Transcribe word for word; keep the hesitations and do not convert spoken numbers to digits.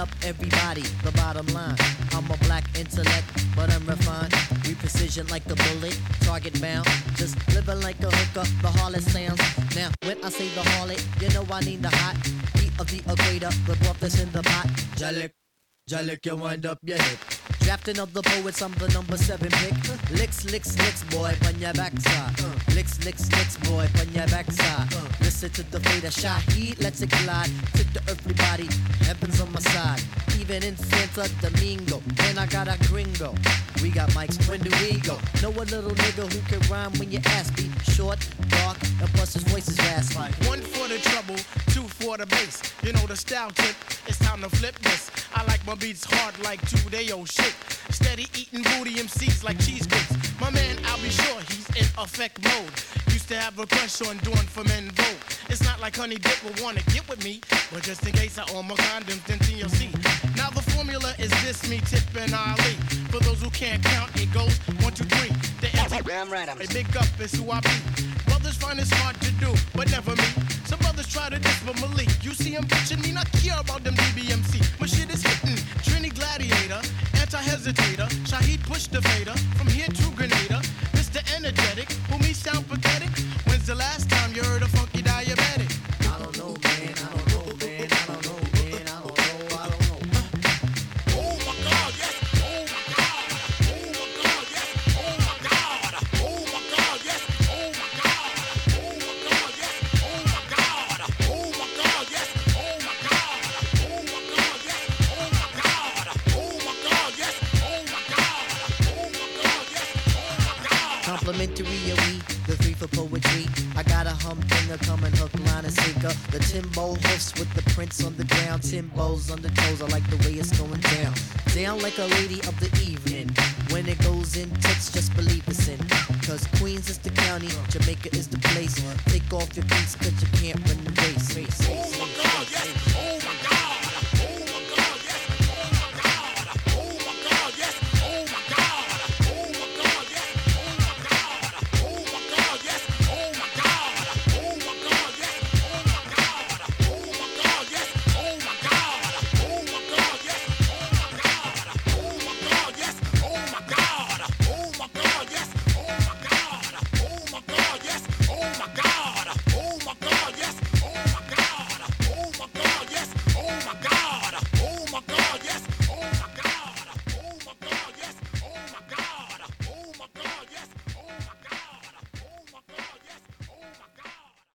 up everybody, the bottom line. I'm a black intellect, but I'm refined. We precision like a bullet, target bound. Just living like a hooker, the harlot sounds. Now, when I say the harlot, you know I need the hot heat of the equator, the broth that's in the pot. Jalik, Jalik, you wind up your hip. Drafting of the poets, I'm the number seven pick. Licks, licks, licks, boy, on your backside. Licks, licks, licks, boy, on your backside. Listen to the fate of Shaheed, let's it glide. Tip the earthly body, heaven's on my side. Even in Santa Domingo, and I got a gringo. We got mics, when do we go? Know a little nigga who can rhyme when your ass be short, dark, and plus his voice is raspy. One for the trouble, two for the bass. You know the style tip, it's time to flip this. I like my beats hard like two-day old shit. Steady eating booty M Cs like cheese grits. My man, I'll be sure he's in effect mode. Used to have a crush on doing for men vote. It's not like Honey Dip will wanna get with me, but just in case I own my condoms, then T L C. Now the formula is this, me, Tip, and Ali. For those who can't count, it goes one, two, three. The Damn right, I'm a big up is who I be. Brothers find it's hard to do, but never me. Some brothers try to diss but Malik. You see him bitching me, not care about them D B M C. My shit is hitting. Trini Gladiator, anti-hesitator. Shaheed push the fader. From here to Grenada. Mister Energetic, who me sound pathetic. When's the last time you heard a funky diabetic? I don't know, man, I don't know, man, I don't know, man, I don't know, I don't know. Oh my God, yes. Oh my God. Oh my God, yes. Oh my God. Oh my God, yes. Oh my God. Oh my God, yes. Oh my God. Oh my God, yes. Oh my God. Oh my God, yes. Oh my God. Oh my God, yes. Oh my God. Oh my God, yes. Oh my God. Complimentary of we, the three for poetry. I got a humdinger coming hook, line, and sinker. The Timbo hoofs with the prints on the ground. Timbos on the toes, I like the way it's going down. Down like a lady of the evening. When it goes in tits, just believe it's in. Cause Queens is the county, Jamaica is the place. Take off your beats cause you can't run the race. Oh my God, yes. Oh